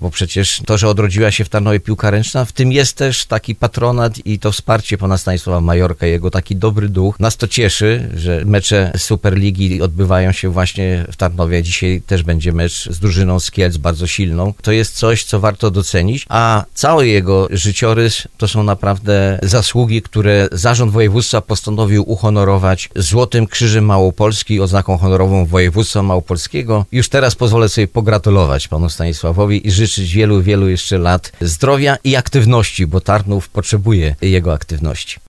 bo przecież to, że odrodziła się w Tarnowie piłka ręczna, w tym jest też taki patronat i to wsparcie pana Stanisława Majorka, jego taki dobry duch. Nas to cieszy, że mecze Superligi odbywają się właśnie w Tarnowie. Dzisiaj też będzie mecz z drużyną z Kielc, bardzo silną. To jest coś, co warto docenić, a cały jego życiorys to są naprawdę zasługi, które Zarząd Województwa postanowił uhonorować Złotym Krzyżem Małopolski, oznaką honorową województwa małopolskiego. Już teraz pozwolę sobie pogratulować panu Stanisławowi i życzyć wielu, wielu jeszcze lat zdrowia i aktywności, bo Tarnów potrzebuje jego aktywności.